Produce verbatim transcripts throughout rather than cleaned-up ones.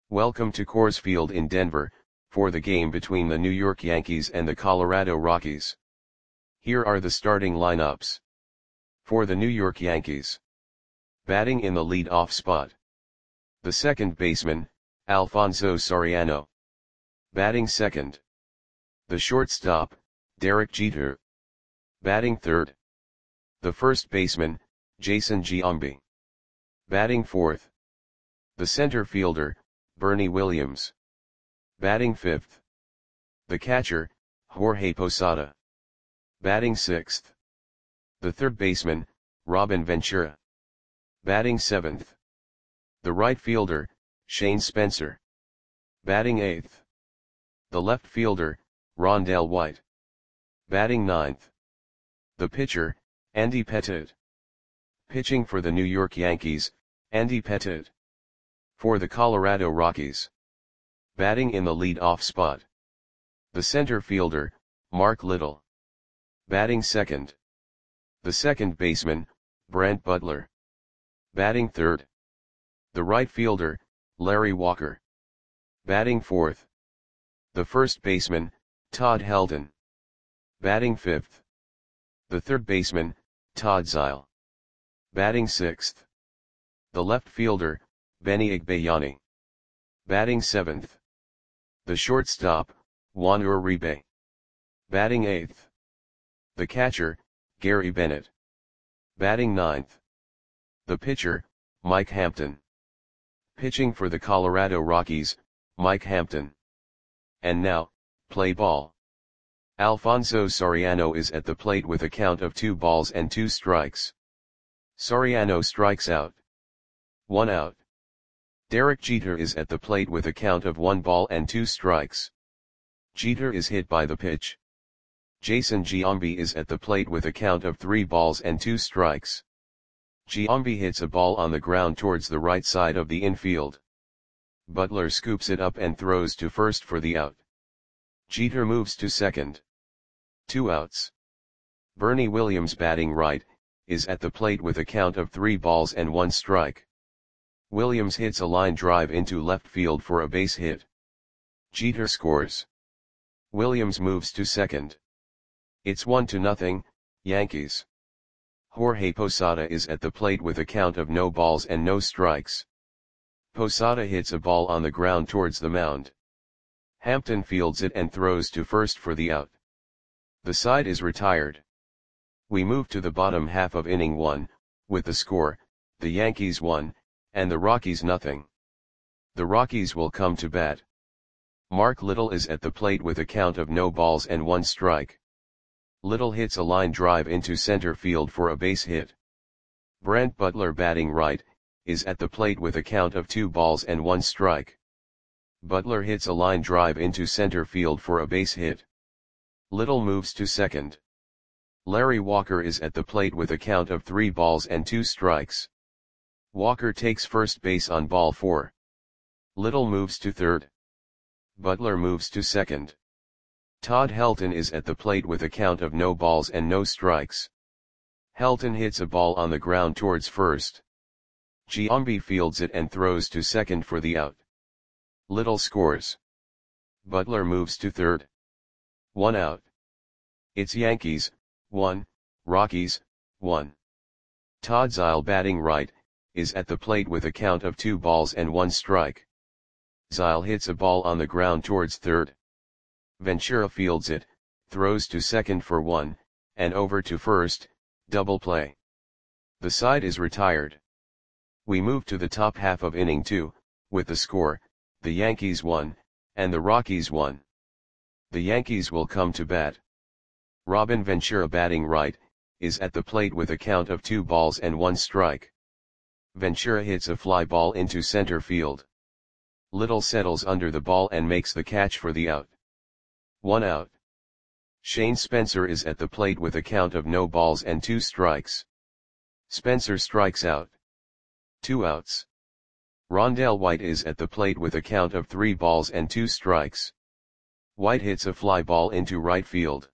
Welcome to Coors Field in Denver, for the game between the New York Yankees and the Colorado Rockies. Here are the starting lineups. For the New York Yankees. Batting in the lead-off spot. The second baseman, Alfonso Soriano. Batting second. The shortstop, Derek Jeter. Batting third. The first baseman, Jason Giambi. Batting fourth. The center fielder, Bernie Williams. Batting fifth. The catcher, Jorge Posada. Batting sixth. The third baseman, Robin Ventura. Batting seventh. The right fielder, Shane Spencer. Batting eighth. The left fielder, Rondell White. Batting ninth. The pitcher, Andy Pettitte. Pitching for the New York Yankees, Andy Pettitte. For the Colorado Rockies. Batting in the lead-off spot. The center fielder, Mark Little. Batting second. The second baseman, Brent Butler. Batting third. The right fielder, Larry Walker. Batting fourth. The first baseman, Todd Helton. Batting fifth. The third baseman, Todd Zeile. Batting sixth. The left fielder, Benny Igbayani. Batting seventh. The shortstop, Juan Uribe. Batting eighth. The catcher, Gary Bennett. Batting ninth. The pitcher, Mike Hampton. Pitching for the Colorado Rockies, Mike Hampton. And now, play ball. Alfonso Soriano is at the plate with a count of two balls and two strikes. Soriano strikes out. One out. Derek Jeter is at the plate with a count of one ball and two strikes. Jeter is hit by the pitch. Jason Giambi is at the plate with a count of three balls and two strikes. Giambi hits a ball on the ground towards the right side of the infield. Butler scoops it up and throws to first for the out. Jeter moves to second. Two outs. Bernie Williams, batting right, is at the plate with a count of three balls and one strike. Williams hits a line drive into left field for a base hit. Jeter scores. Williams moves to second. It's one to nothing, Yankees. Jorge Posada is at the plate with a count of no balls and no strikes. Posada hits a ball on the ground towards the mound. Hampton fields it and throws to first for the out. The side is retired. We move to the bottom half of inning one, with the score, the Yankees one, and the Rockies nothing. The Rockies will come to bat. Mark Little is at the plate with a count of no balls and one strike. Little hits a line drive into center field for a base hit. Brent Butler, batting right, is at the plate with a count of two balls and one strike. Butler hits a line drive into center field for a base hit. Little moves to second. Larry Walker is at the plate with a count of three balls and two strikes. Walker takes first base on ball four. Little moves to third. Butler moves to second. Todd Helton is at the plate with a count of no balls and no strikes. Helton hits a ball on the ground towards first. Giambi fields it and throws to second for the out. Little scores. Butler moves to third. One out. It's Yankees, one, Rockies, one. Todd Zeile, batting right, is at the plate with a count of two balls and one strike. Zeile hits a ball on the ground towards third. Ventura fields it, throws to second for one, and over to first, double play. The side is retired. We move to the top half of inning two, with the score, the Yankees one, and the Rockies one. The Yankees will come to bat. Robin Ventura, batting right, is at the plate with a count of two balls and one strike. Ventura hits a fly ball into center field. Little settles under the ball and makes the catch for the out. One out. Shane Spencer is at the plate with a count of no balls and two strikes. Spencer strikes out. Two outs. Rondell White is at the plate with a count of three balls and two strikes. White hits a fly ball into right field.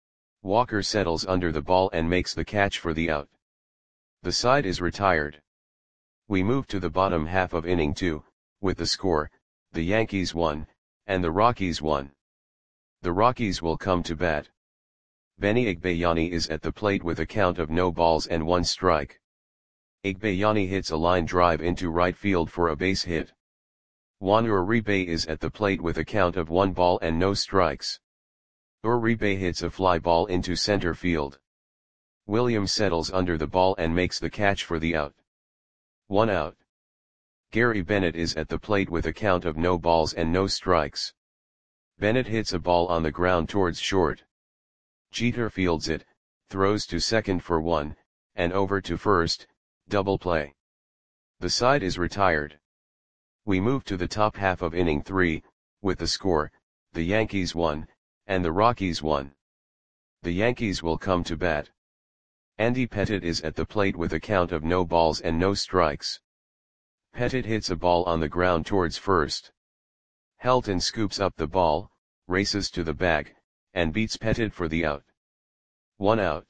Walker settles under the ball and makes the catch for the out. The side is retired. We move to the bottom half of inning two, with the score, the Yankees won, and the Rockies won. The Rockies will come to bat. Benny Igbayani is at the plate with a count of no balls and one strike. Igbayani hits a line drive into right field for a base hit. Juan Uribe is at the plate with a count of one ball and no strikes. Uribe hits a fly ball into center field. Williams settles under the ball and makes the catch for the out. One out. Gary Bennett is at the plate with a count of no balls and no strikes. Bennett hits a ball on the ground towards short. Jeter fields it, throws to second for one, and over to first, double play. The side is retired. We move to the top half of inning three, with the score, the Yankees won, and the Rockies won. The Yankees will come to bat. Andy Pettitte is at the plate with a count of no balls and no strikes. Pettitte hits a ball on the ground towards first. Helton scoops up the ball, races to the bag, and beats Pettitte for the out. One out.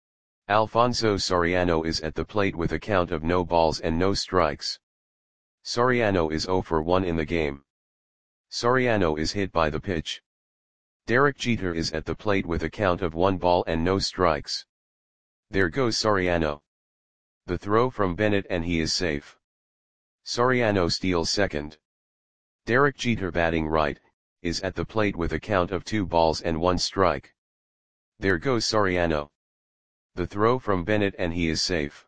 Alfonso Soriano is at the plate with a count of no balls and no strikes. Soriano is zero for one in the game. Soriano is hit by the pitch. Derek Jeter is at the plate with a count of one ball and no strikes. There goes Soriano. The throw from Bennett and he is safe. Soriano steals second. Derek Jeter, batting right, is at the plate with a count of two balls and one strike. There goes Soriano. The throw from Bennett and he is safe.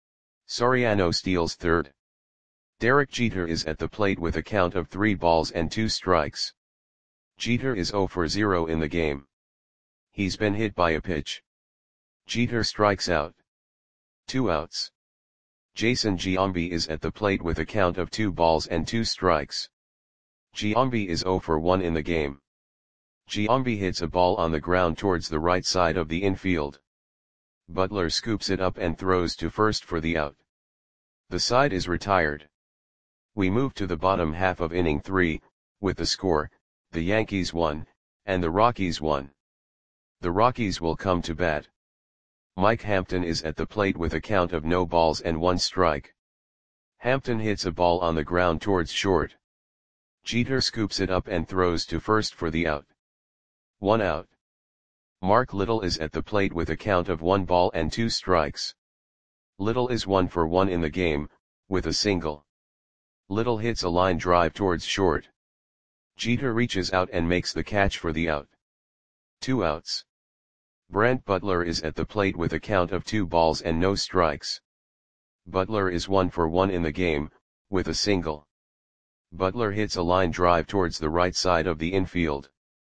Soriano steals third. Derek Jeter is at the plate with a count of three balls and two strikes. Jeter is zero for zero in the game. He's been hit by a pitch. Jeter strikes out. Two outs. Jason Giambi is at the plate with a count of two balls and two strikes. Giambi is zero for one in the game. Giambi hits a ball on the ground towards the right side of the infield. Butler scoops it up and throws to first for the out. The side is retired. We move to the bottom half of inning three, with the score, the Yankees won, and the Rockies won. The Rockies will come to bat. Mike Hampton is at the plate with a count of no balls and one strike. Hampton hits a ball on the ground towards short. Jeter scoops it up and throws to first for the out. One out. Mark Little is at the plate with a count of one ball and two strikes. Little is one for one in the game, with a single. Little hits a line drive towards short. Jeter reaches out and makes the catch for the out. Two outs. Brent Butler is at the plate with a count of two balls and no strikes. Butler is one for one in the game, with a single. Butler hits a line drive towards the right side of the infield.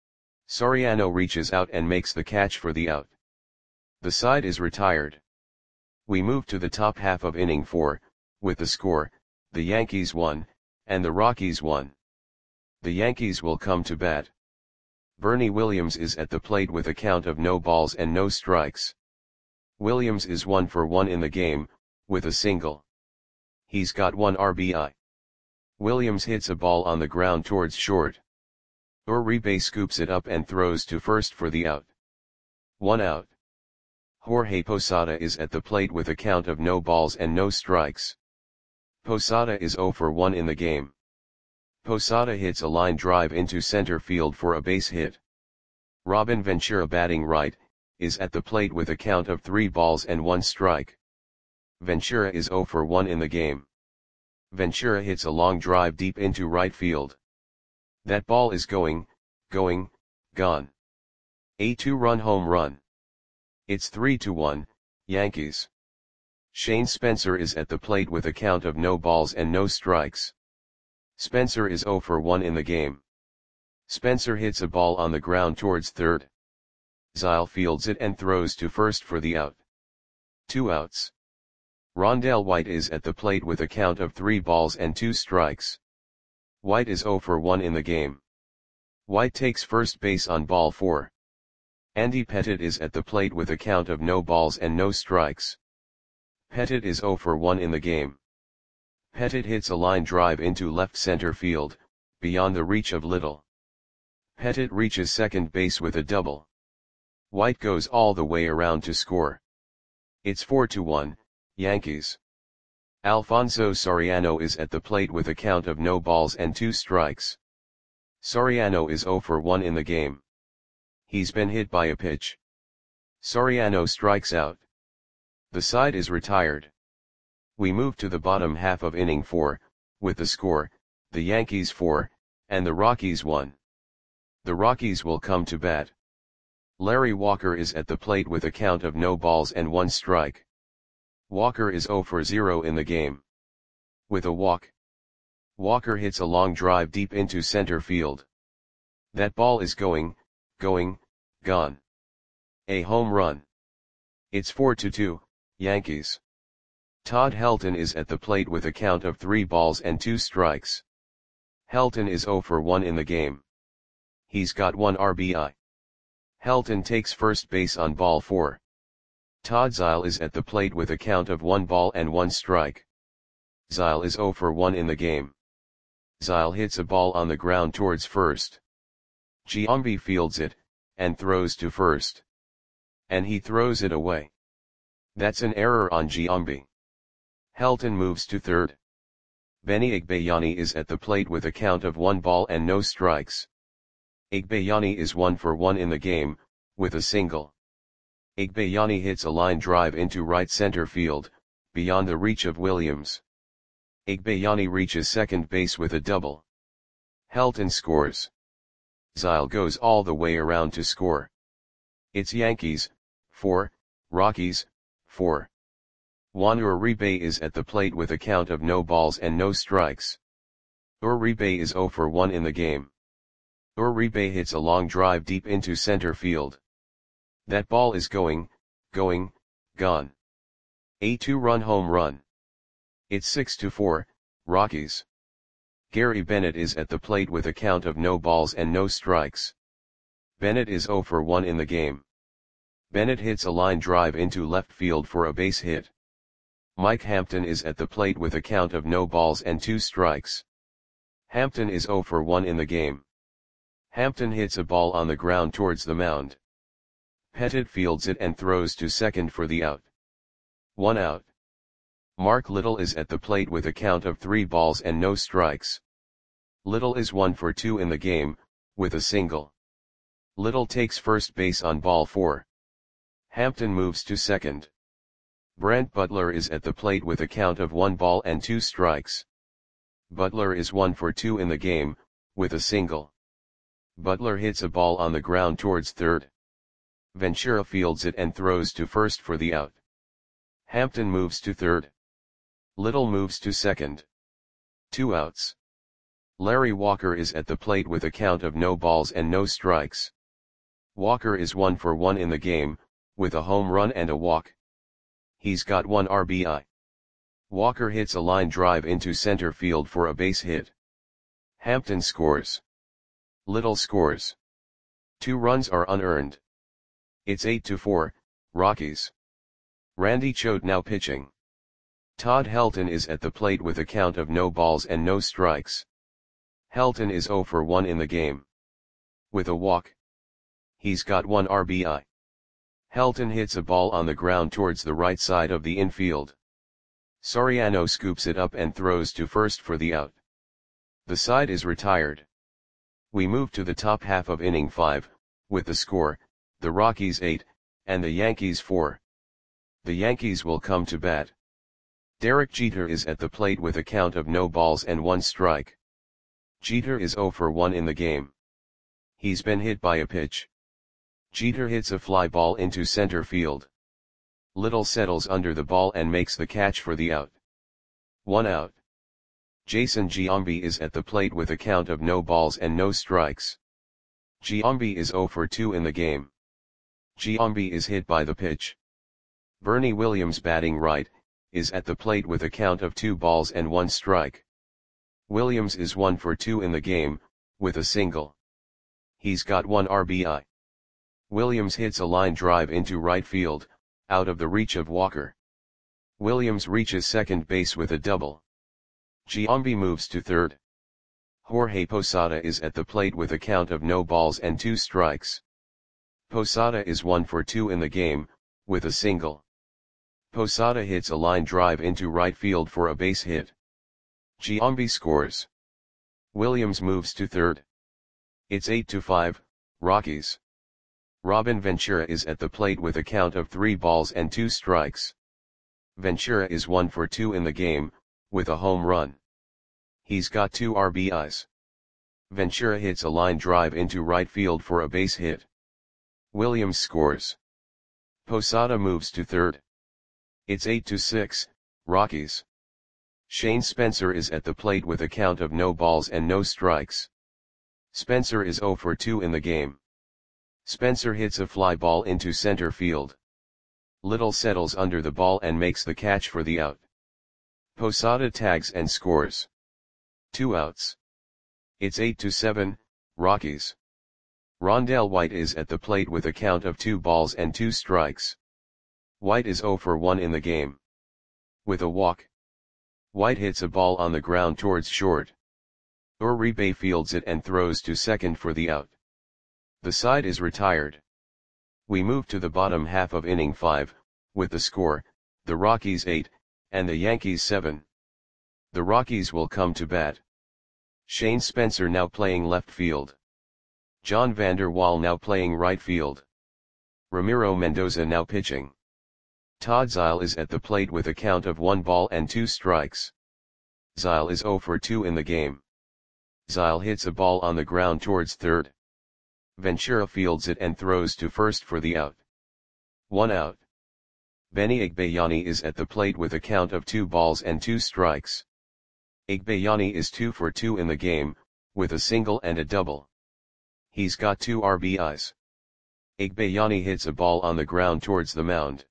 Soriano reaches out and makes the catch for the out. The side is retired. We move to the top half of inning four, with the score, the Yankees won, and the Rockies won. The Yankees will come to bat. Bernie Williams is at the plate with a count of no balls and no strikes. Williams is one for one in the game, with a single. He's got one R B I. Williams hits a ball on the ground towards short. Uribe scoops it up and throws to first for the out. One out. Jorge Posada is at the plate with a count of no balls and no strikes. Posada is zero for one in the game. Posada hits a line drive into center field for a base hit. Robin Ventura, batting right, is at the plate with a count of three balls and one strike. Ventura is zero for one in the game. Ventura hits a long drive deep into right field. That ball is going, going, gone. A two-run home run. It's three to one, Yankees. Shane Spencer is at the plate with a count of no balls and no strikes. Spencer is zero for one in the game. Spencer hits a ball on the ground towards third. Zyle fields it and throws to first for the out. Two outs. Rondell White is at the plate with a count of three balls and two strikes. White is zero for one in the game. White takes first base on ball four. Andy Pettitte is at the plate with a count of no balls and no strikes. Pettitte is zero for one in the game. Pettitte hits a line drive into left center field, beyond the reach of Little. Pettitte reaches second base with a double. White goes all the way around to score. It's four to one, Yankees. Alfonso Soriano is at the plate with a count of no balls and two strikes. Soriano is zero for one in the game. He's been hit by a pitch. Soriano strikes out. The side is retired. We move to the bottom half of inning four, with the score, the Yankees four, and the Rockies one. The Rockies will come to bat. Larry Walker is at the plate with a count of no balls and one strike. Walker is zero for zero in the game. With a walk, Walker hits a long drive deep into center field. That ball is going, going, gone. A home run. It's four to two, Yankees. Todd Helton is at the plate with a count of three balls and two strikes. Helton is zero for one in the game. He's got one R B I. Helton takes first base on ball four. Todd Zeile is at the plate with a count of one ball and one strike. Zeile is zero for one in the game. Zeile hits a ball on the ground towards first. Giambi fields it, and throws to first. And he throws it away. That's an error on Giambi. Helton moves to third. Benny Igbayani is at the plate with a count of one ball and no strikes. Igbayani is one for one in the game, with a single. Igbayani hits a line drive into right center field, beyond the reach of Williams. Igbayani reaches second base with a double. Helton scores. Zeile goes all the way around to score. It's Yankees, four, Rockies, four. Juan Uribe is at the plate with a count of no balls and no strikes. Uribe is zero for one in the game. Uribe hits a long drive deep into center field. That ball is going, going, gone. A two-run home run. It's six to four, Rockies. Gary Bennett is at the plate with a count of no balls and no strikes. Bennett is zero for one in the game. Bennett hits a line drive into left field for a base hit. Mike Hampton is at the plate with a count of no balls and two strikes. Hampton is zero for one in the game. Hampton hits a ball on the ground towards the mound. Pettit fields it and throws to second for the out. One out. Mark Little is at the plate with a count of three balls and no strikes. Little is one for two in the game, with a single. Little takes first base on ball four. Hampton moves to second. Brent Butler is at the plate with a count of one ball and two strikes. Butler is one for two in the game, with a single. Butler hits a ball on the ground towards third. Ventura fields it and throws to first for the out. Hampton moves to third. Little moves to second. Two outs. Larry Walker is at the plate with a count of no balls and no strikes. Walker is one for one in the game, with a home run and a walk. He's got one R B I. Walker hits a line drive into center field for a base hit. Hampton scores. Little scores. Two runs are unearned. It's eight to four, Rockies. Randy Choate now pitching. Todd Helton is at the plate with a count of no balls and no strikes. Helton is zero for one in the game. With a walk. He's got one R B I. Helton hits a ball on the ground towards the right side of the infield. Soriano scoops it up and throws to first for the out. The side is retired. We move to the top half of inning five, with the score, the Rockies eight, and the Yankees four. The Yankees will come to bat. Derek Jeter is at the plate with a count of no balls and one strike. Jeter is zero for one in the game. He's been hit by a pitch. Jeter hits a fly ball into center field. Little settles under the ball and makes the catch for the out. One out. Jason Giambi is at the plate with a count of no balls and no strikes. Giambi is zero for two in the game. Giambi is hit by the pitch. Bernie Williams, batting right, is at the plate with a count of two balls and one strike. Williams is one for two in the game, with a single. He's got one R B I. Williams hits a line drive into right field, out of the reach of Walker. Williams reaches second base with a double. Giambi moves to third. Jorge Posada is at the plate with a count of no balls and two strikes. Posada is one for two in the game, with a single. Posada hits a line drive into right field for a base hit. Giambi scores. Williams moves to third. It's eight to five, Rockies. Robin Ventura is at the plate with a count of three balls and two strikes. Ventura is one for two in the game, with a home run. He's got two R B Is. Ventura hits a line drive into right field for a base hit. Williams scores. Posada moves to third. It's eight to six, Rockies. Shane Spencer is at the plate with a count of no balls and no strikes. Spencer is zero for two in the game. Spencer hits a fly ball into center field. Little settles under the ball and makes the catch for the out. Posada tags and scores. Two outs. It's eight to seven, Rockies. Rondell White is at the plate with a count of two balls and two strikes. White is zero for one in the game. With a walk, White hits a ball on the ground towards short. Uribe fields it and throws to second for the out. The side is retired. We move to the bottom half of inning five, with the score, the Rockies eight, and the Yankees seven. The Rockies will come to bat. Shane Spencer now playing left field. John Vander Wal now playing right field. Ramiro Mendoza now pitching. Todd Zeile is at the plate with a count of one ball and two strikes. Zeile is zero for two in the game. Zeile hits a ball on the ground towards third. Ventura fields it and throws to first for the out. One out. Benny Igbayani is at the plate with a count of two balls and two strikes. Igbayani is two for two in the game, with a single and a double. He's got two R B Is. Igbayani hits a ball on the ground towards the mound.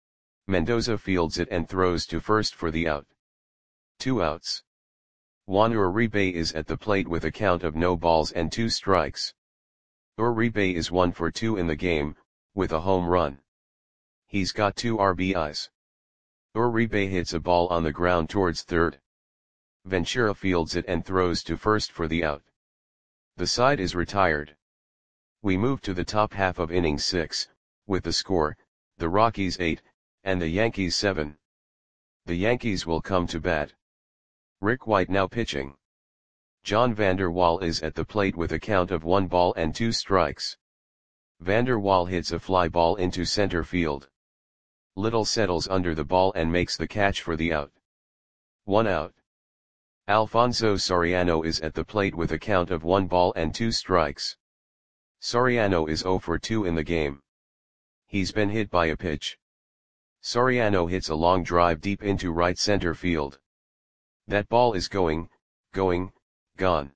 Mendoza fields it and throws to first for the out. Two outs. Juan Uribe is at the plate with a count of no balls and two strikes. Uribe is one for two in the game, with a home run. He's got two R B Is. Uribe hits a ball on the ground towards third. Ventura fields it and throws to first for the out. The side is retired. We move to the top half of inning six, with the score, the Rockies eight, and the Yankees seven. The Yankees will come to bat. Rick White now pitching. John Vander Wal is at the plate with a count of one ball and two strikes. Vander Wal hits a fly ball into center field. Little settles under the ball and makes the catch for the out. One out. Alfonso Soriano is at the plate with a count of one ball and two strikes. Soriano is zero for two in the game. He's been hit by a pitch. Soriano hits a long drive deep into right center field. That ball is going, going, gone.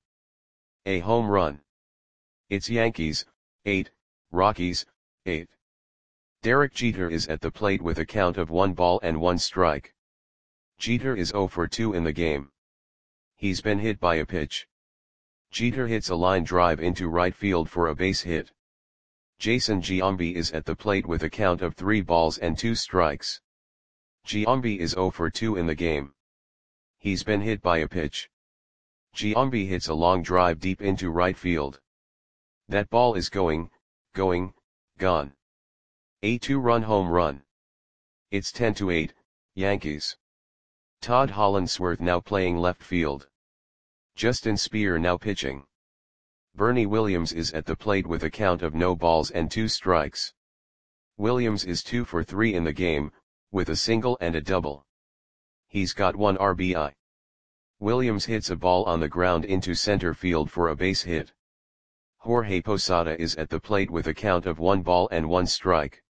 A home run. It's Yankees, eight, Rockies, eight. Derek Jeter is at the plate with a count of one ball and one strike. Jeter is zero for two in the game. He's been hit by a pitch. Jeter hits a line drive into right field for a base hit. Jason Giambi is at the plate with a count of three balls and two strikes. Giambi is zero for two in the game. He's been hit by a pitch. Giambi hits a long drive deep into right field. That ball is going, going, gone. A two-run home run. It's ten to eight, Yankees. Todd Hollandsworth now playing left field. Justin Speer now pitching. Bernie Williams is at the plate with a count of no balls and two strikes. Williams is two for three in the game, with a single and a double. He's got one R B I. Williams hits a ball on the ground into center field for a base hit. Jorge Posada is at the plate with a count of one ball and one strike.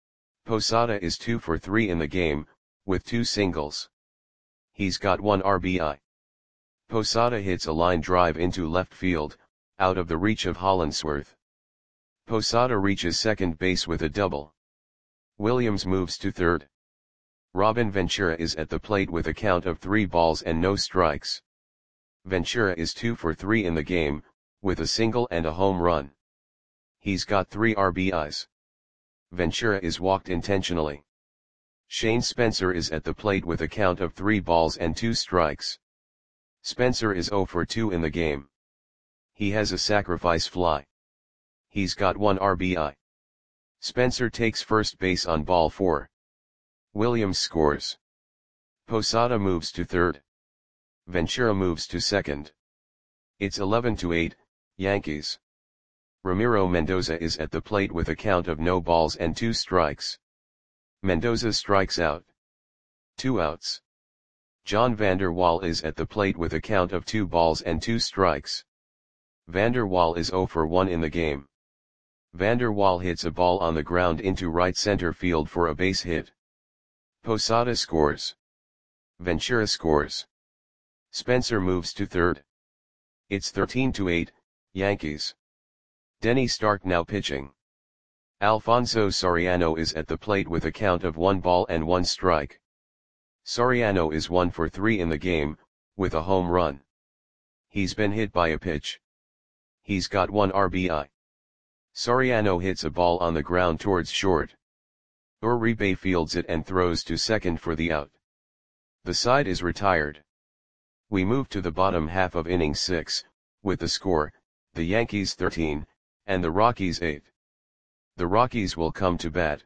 Posada is two for three in the game, with two singles. He's got one R B I. Posada hits a line drive into left field, out of the reach of Hollandsworth. Posada reaches second base with a double. Williams moves to third. Robin Ventura is at the plate with a count of three balls and no strikes. Ventura is two for three in the game, with a single and a home run. He's got three R B Is. Ventura is walked intentionally. Shane Spencer is at the plate with a count of three balls and two strikes. Spencer is zero for two in the game. He has a sacrifice fly. He's got one R B I. Spencer takes first base on ball four. Williams scores. Posada moves to third. Ventura moves to second. It's eleven to eight, Yankees. Ramiro Mendoza is at the plate with a count of no balls and two strikes. Mendoza strikes out. Two outs. John Vander Wal is at the plate with a count of two balls and two strikes. Vander Wal is zero for one in the game. Vander Wal hits a ball on the ground into right center field for a base hit. Posada scores. Ventura scores. Spencer moves to third. It's thirteen to eight, Yankees. Denny Stark now pitching. Alfonso Soriano is at the plate with a count of one ball and one strike. Soriano is one for three in the game, with a home run. He's been hit by a pitch. He's got one R B I. Soriano hits a ball on the ground towards short. Uribe fields it and throws to second for the out. The side is retired. We move to the bottom half of inning six, with the score, the Yankees thirteen, and the Rockies eight. The Rockies will come to bat.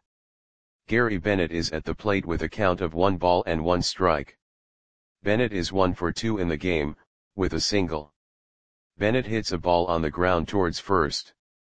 Gary Bennett is at the plate with a count of one ball and one strike. Bennett is one for two in the game, with a single. Bennett hits a ball on the ground towards first.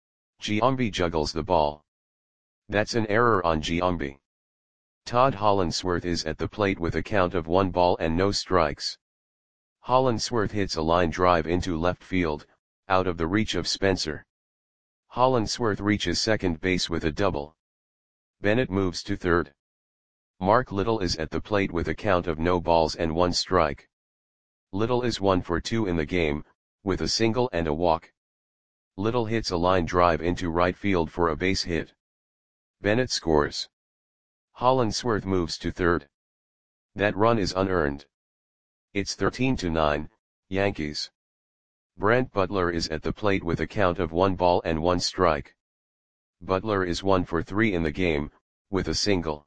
Giambi juggles the ball. That's an error on Giambi. Todd Hollandsworth is at the plate with a count of one ball and no strikes. Hollandsworth hits a line drive into left field, out of the reach of Spencer. Hollandsworth reaches second base with a double. Bennett moves to third. Mark Little is at the plate with a count of no balls and one strike. Little is one for two in the game, with a single and a walk. Little hits a line drive into right field for a base hit. Bennett scores. Hollandsworth moves to third. That run is unearned. It's thirteen to nine, Yankees. Brent Butler is at the plate with a count of one ball and one strike. Butler is one for three in the game, with a single.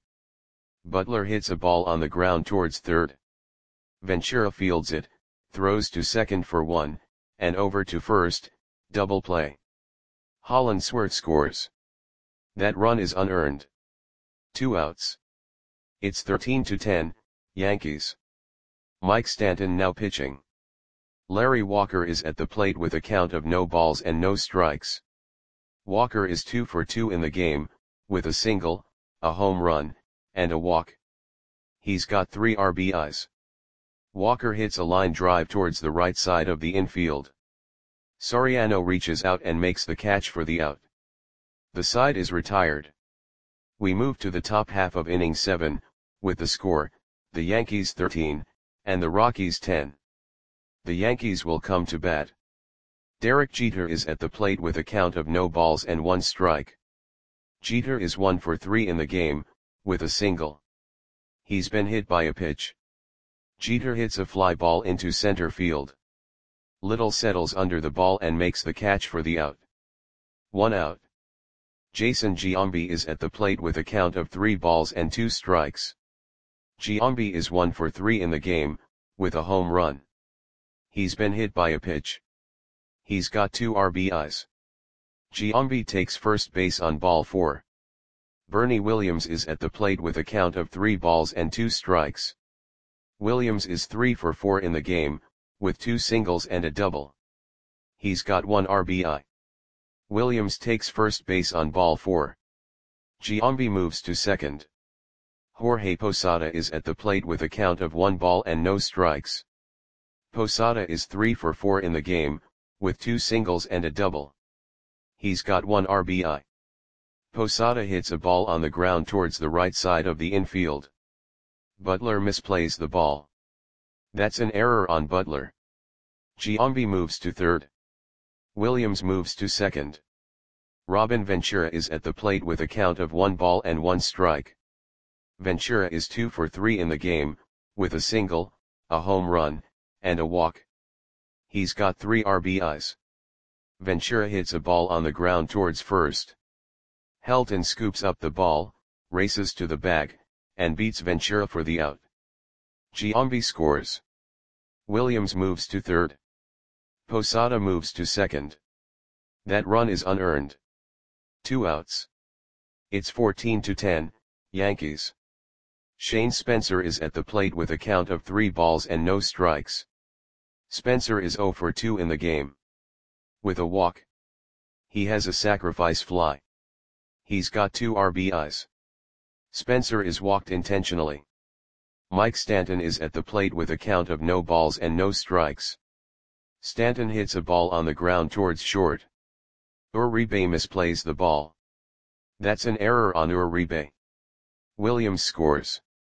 Butler hits a ball on the ground towards third. Ventura fields it, throws to second for one, and over to first, double play. Hollandsworth scores. That run is unearned. Two outs. It's thirteen to ten, Yankees. Mike Stanton now pitching. Larry Walker is at the plate with a count of no balls and no strikes. Walker is two for two in the game, with a single, a home run, and a walk. He's got three R B Is. Walker hits a line drive towards the right side of the infield. Soriano reaches out and makes the catch for the out. The side is retired. We move to the top half of inning seven, with the score, the Yankees thirteen, and the Rockies ten. The Yankees will come to bat. Derek Jeter is at the plate with a count of no balls and one strike. Jeter is one for three in the game, with a single. He's been hit by a pitch. Jeter hits a fly ball into center field. Little settles under the ball and makes the catch for the out. One out. Jason Giambi is at the plate with a count of three balls and two strikes. Giambi is one for three in the game, with a home run. He's been hit by a pitch. He's got two R B Is. Giambi takes first base on ball four. Bernie Williams is at the plate with a count of three balls and two strikes. Williams is three for four in the game, with two singles and a double. He's got one R B I. Williams takes first base on ball four. Giambi moves to second. Jorge Posada is at the plate with a count of one ball and no strikes. Posada is three for four in the game, with two singles and a double. He's got one R B I. Posada hits a ball on the ground towards the right side of the infield. Butler misplays the ball. That's an error on Butler. Giambi moves to third. Williams moves to second. Robin Ventura is at the plate with a count of one ball and one strike. Ventura is two for three in the game, with a single, a home run, and a walk. He's got three R B Is. Ventura hits a ball on the ground towards first. Helton scoops up the ball, races to the bag, and beats Ventura for the out. Giambi scores. Williams moves to third. Posada moves to second. That run is unearned. Two outs. It's fourteen to ten, Yankees. Shane Spencer is at the plate with a count of three balls and no strikes. Spencer is zero for two in the game. With a walk. He has a sacrifice fly. He's got two R B Is. Spencer is walked intentionally. Mike Stanton is at the plate with a count of no balls and no strikes. Stanton hits a ball on the ground towards short. Uribe misplays the ball. That's an error on Uribe. Williams scores.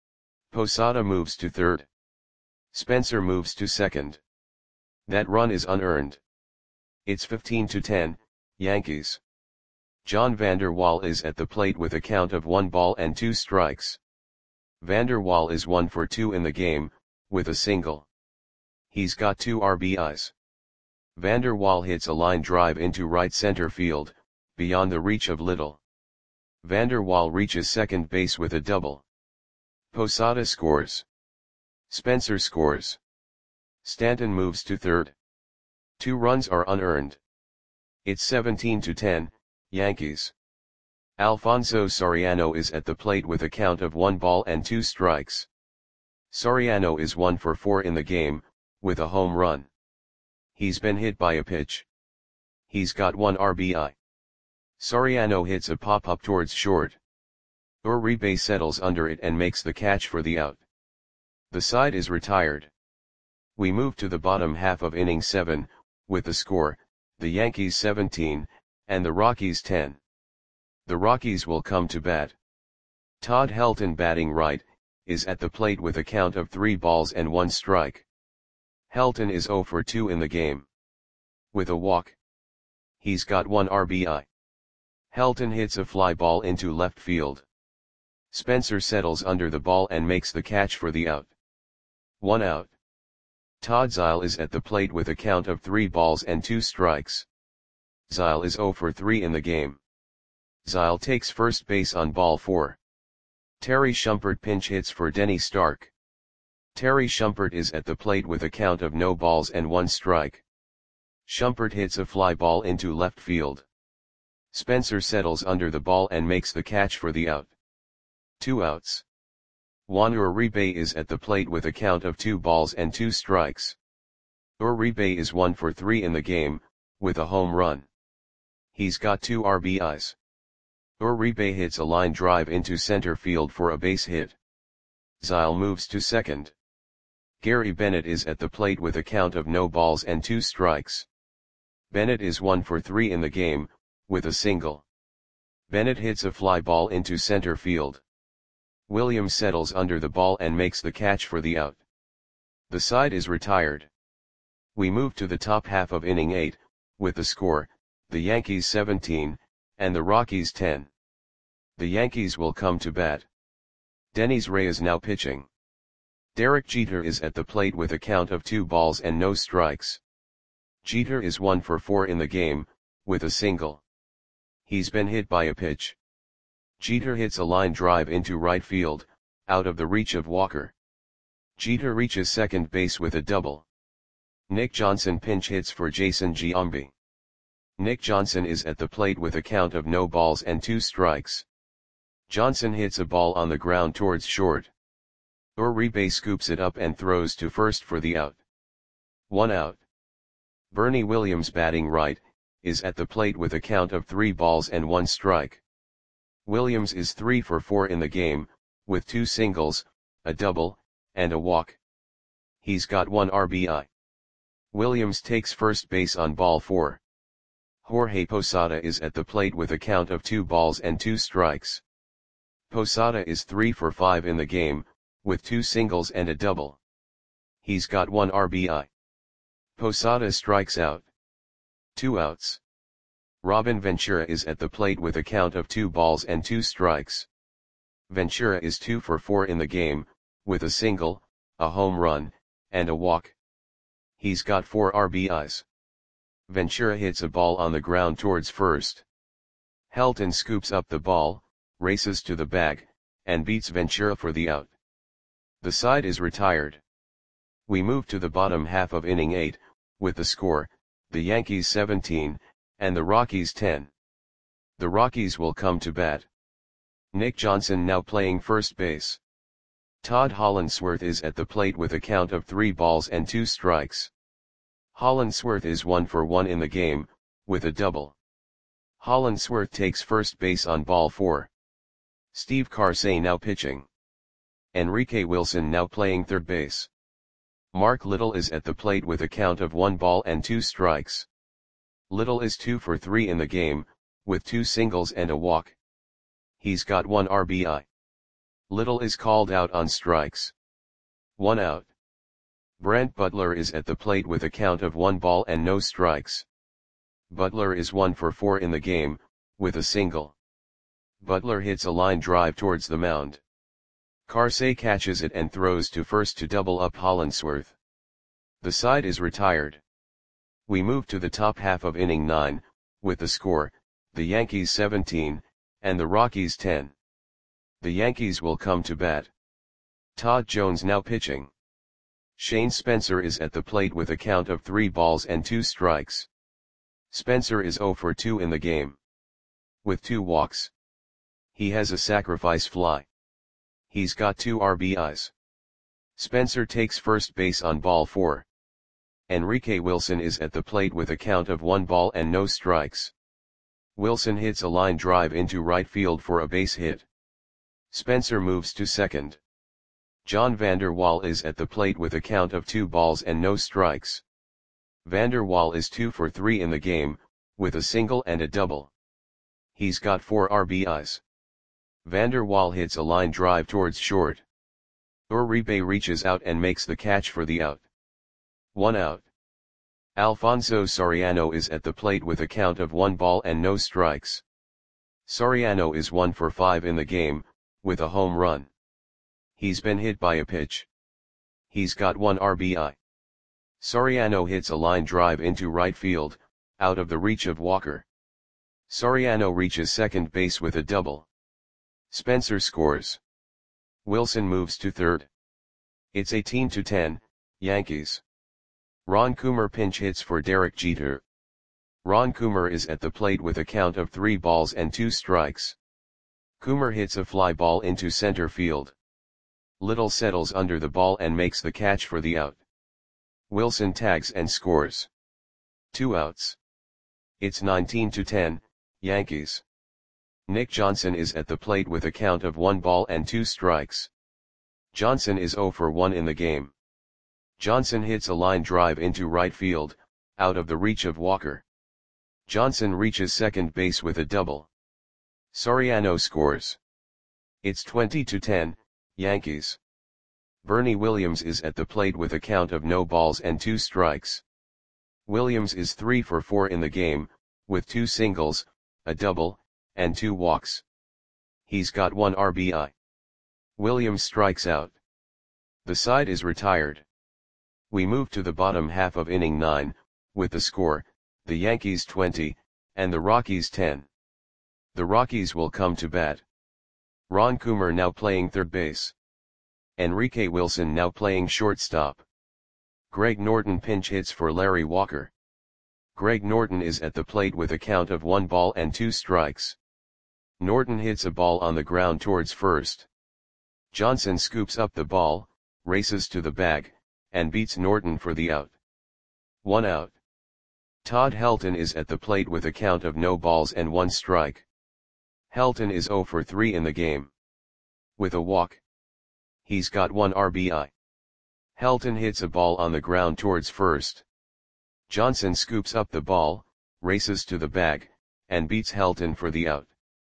Posada moves to third. Spencer moves to second. That run is unearned. It's fifteen to ten, Yankees. John Vander Wal is at the plate with a count of one ball and two strikes. Vander Wal is one for two in the game, with a single. He's got two R B Is. Vander Wal hits a line drive into right center field, beyond the reach of Little. Vander Wal reaches second base with a double. Posada scores. Spencer scores. Stanton moves to third. Two runs are unearned. It's seventeen to ten, Yankees. Alfonso Soriano is at the plate with a count of one ball and two strikes. Soriano is one for four in the game, with a home run. He's been hit by a pitch. He's got one R B I. Soriano hits a pop-up towards short. Uribe settles under it and makes the catch for the out. The side is retired. We move to the bottom half of inning seven, with the score, the Yankees seventeen, and the Rockies ten. The Rockies will come to bat. Todd Helton, batting right, is at the plate with a count of three balls and one strike. Helton is zero for two in the game. With a walk. He's got one R B I. Helton hits a fly ball into left field. Spencer settles under the ball and makes the catch for the out. One out. Todd Zeile is at the plate with a count of three balls and two strikes. Zeile is zero for three in the game. Zeile takes first base on ball four. Terry Shumpert pinch hits for Denny Stark. Terry Shumpert is at the plate with a count of no balls and one strike. Shumpert hits a fly ball into left field. Spencer settles under the ball and makes the catch for the out. Two outs. Juan Uribe is at the plate with a count of two balls and two strikes. Uribe is one for three in the game, with a home run. He's got two R B Is. Uribe hits a line drive into center field for a base hit. Zeile moves to second. Gary Bennett is at the plate with a count of no balls and two strikes. Bennett is one for three in the game, with a single. Bennett hits a fly ball into center field. Williams settles under the ball and makes the catch for the out. The side is retired. We move to the top half of inning eight, with the score, the Yankees seventeen, and the Rockies ten. The Yankees will come to bat. Dennis Ray is now pitching. Derek Jeter is at the plate with a count of two balls and no strikes. Jeter is one for four in the game, with a single. He's been hit by a pitch. Jeter hits a line drive into right field, out of the reach of Walker. Jeter reaches second base with a double. Nick Johnson pinch hits for Jason Giambi. Nick Johnson is at the plate with a count of no balls and two strikes. Johnson hits a ball on the ground towards short. Uribe scoops it up and throws to first for the out. One out. Bernie Williams, batting right, is at the plate with a count of three balls and one strike. Williams is three for four in the game, with two singles, a double, and a walk. He's got one R B I. Williams takes first base on ball four. Jorge Posada is at the plate with a count of two balls and two strikes. Posada is three for five in the game, with two singles and a double. He's got one R B I. Posada strikes out. Two outs. Robin Ventura is at the plate with a count of two balls and two strikes. Ventura is two for four in the game, with a single, a home run, and a walk. He's got four R B Is. Ventura hits a ball on the ground towards first. Helton scoops up the ball, races to the bag, and beats Ventura for the out. The side is retired. We move to the bottom half of inning eight, with the score, the Yankees seventeen, and the Rockies ten. The Rockies will come to bat. Nick Johnson now playing first base. Todd Hollandsworth is at the plate with a count of three balls and two strikes. Hollandsworth is one for one in the game, with a double. Hollandsworth takes first base on ball four. Steve Karsay now pitching. Enrique Wilson now playing third base. Mark Little is at the plate with a count of one ball and two strikes. Little is two for three in the game, with two singles and a walk. He's got one R B I. Little is called out on strikes. One out. Brent Butler is at the plate with a count of one ball and no strikes. Butler is one for four in the game, with a single. Butler hits a line drive towards the mound. Karsay catches it and throws to first to double up Hollandsworth. The side is retired. We move to the top half of inning nine, with the score, the Yankees seventeen, and the Rockies ten. The Yankees will come to bat. Todd Jones now pitching. Shane Spencer is at the plate with a count of three balls and two strikes. Spencer is zero for two in the game, with two walks. He has a sacrifice fly. He's got two R B Is. Spencer takes first base on ball four. Enrique Wilson is at the plate with a count of one ball and no strikes. Wilson hits a line drive into right field for a base hit. Spencer moves to second. John Vander Wal is at the plate with a count of two balls and no strikes. Vander Wal is two for three in the game, with a single and a double. He's got four R B Is. Vander Wal hits a line drive towards short. Uribe reaches out and makes the catch for the out. One out. Alfonso Soriano is at the plate with a count of one ball and no strikes. Soriano is one for five in the game, with a home run. He's been hit by a pitch. He's got one R B I. Soriano hits a line drive into right field, out of the reach of Walker. Soriano reaches second base with a double. Spencer scores. Wilson moves to third. It's eighteen to ten, Yankees. Ron Coomer pinch hits for Derek Jeter. Ron Coomer is at the plate with a count of three balls and two strikes. Coomer hits a fly ball into center field. Little settles under the ball and makes the catch for the out. Wilson tags and scores. Two outs. It's nineteen to ten, Yankees. Nick Johnson is at the plate with a count of one ball and two strikes. Johnson is zero for one in the game. Johnson hits a line drive into right field, out of the reach of Walker. Johnson reaches second base with a double. Soriano scores. It's twenty to ten, Yankees. Bernie Williams is at the plate with a count of no balls and two strikes. Williams is three for four in the game, with two singles, a double, and two walks. He's got one R B I. Williams strikes out. The side is retired. We move to the bottom half of inning nine, with the score, the Yankees twenty, and the Rockies ten. The Rockies will come to bat. Ron Coomer now playing third base. Enrique Wilson now playing shortstop. Greg Norton pinch hits for Larry Walker. Greg Norton is at the plate with a count of one ball and two strikes. Norton hits a ball on the ground towards first. Johnson scoops up the ball, races to the bag, and beats Norton for the out. One out. Todd Helton is at the plate with a count of no balls and one strike. Helton is zero for three in the game, with a walk. He's got one R B I. Helton hits a ball on the ground towards first. Johnson scoops up the ball, races to the bag, and beats Helton for the out.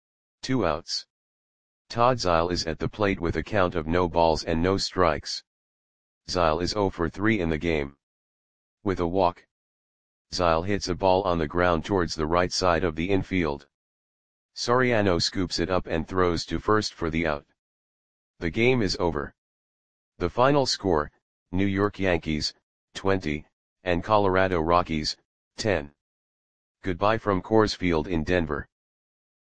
Two outs. Todd Zeile is at the plate with a count of no balls and no strikes. Zeile is zero for three in the game, with a walk. Zeile hits a ball on the ground towards the right side of the infield. Soriano scoops it up and throws to first for the out. The game is over. The final score, New York Yankees, twenty, and Colorado Rockies, ten. Goodbye from Coors Field in Denver.